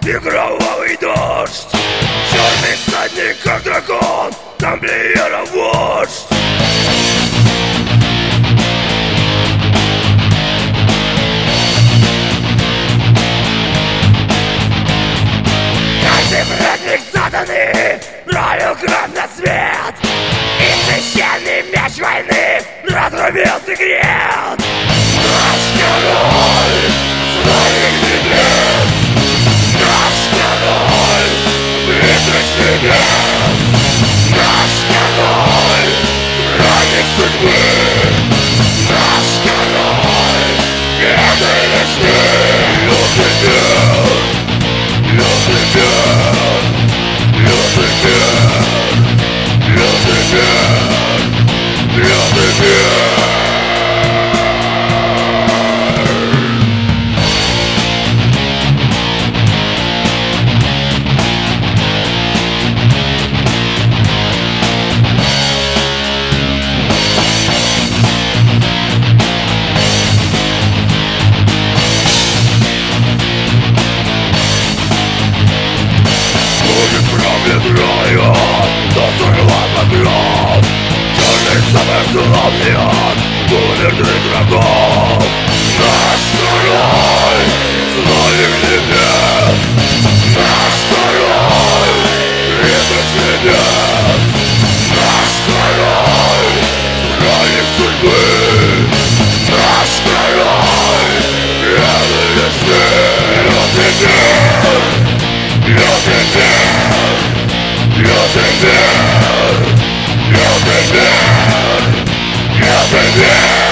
и кровавый дождь. Черный всадник, как дракон, тамплиеров вождь. Каждый праздник сатаны пролил кровь на свет, и священный меч войны разрубил секрет. Наш король своих небес, наш король призрачный бес, наш король праздник судьбы, наш король бедный вечный. Люцифер, Люцифер, Люцифер, Люцифер, Люцифер. Черный самый злобный ад, умертвый врагов. Наш король своих небес, наш король призрачный бес, наш король праздник судьбы, наш король бедный вечный. Люцифер, Люцифер, Люцифер, Люцифер, Люцифер.